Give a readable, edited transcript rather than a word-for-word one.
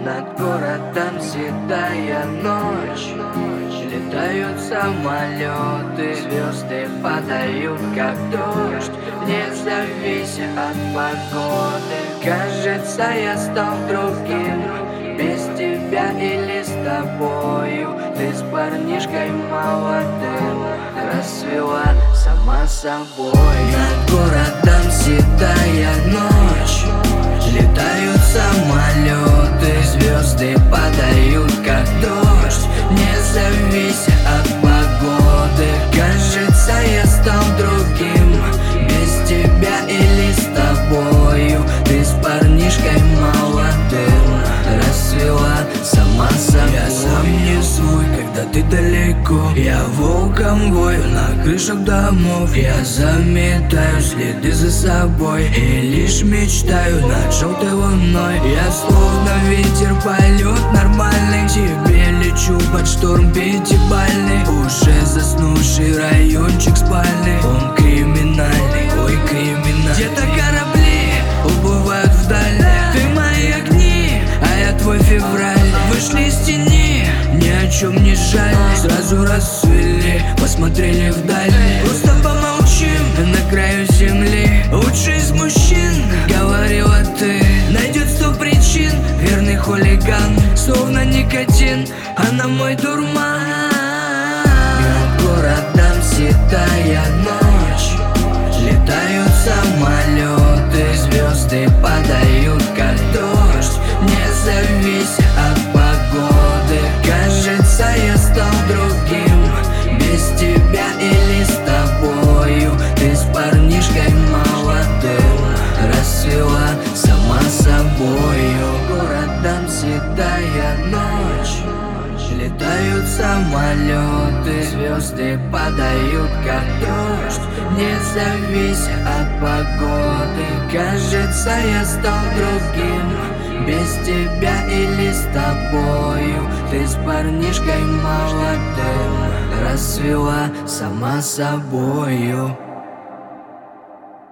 Над городом седая ночь, летают самолеты, звезды падают как дождь, вне завися от погоды. Кажется, я стал другим, без тебя или с тобою. Ты с парнишкой молодым расцвела сама собой. Над городом седая ночь, летают самолеты, звезды падают как дождь, не завися от погоды. Кажется, я стал другим, без тебя или с тобою. Ты с парнишкой молодым расцвела сама собой. Я сам не свой, когда ты далеко, я волком вою на крышах домов. Я заметаю следы за собой и лишь мечтаю над желтой луной. Я словно ветер, полет нормальный, тебе лечу под шторм пятибалльный. Уже заснувший райончик спальный, он криминальный, ой криминальный. Где-то корабли уплывают вдаль, ты мои огни, а я твой февраль. Вышли из тени, ни о чем не жаль, сразу расцвели, посмотрели вдаль. Просто помолчим на краю земли, лучший из мужчин, говорила ты. Найдет 100 причин, верный хулиган, словно никотин, она мой дурман. Над городом седая ночь, летают самолеты, звезды падают как дождь, не завися от погоды. Кажется, я стал другим, без тебя или с тобою. Ты с парнишкой молодым расцвела сама собою. Городом седая ночь, летают самолеты, звезды падают как дождь, не завися от погоды. Кажется, я стал другим, без тебя или с тобою. Ты с парнишкой молодым расцвела сама собою.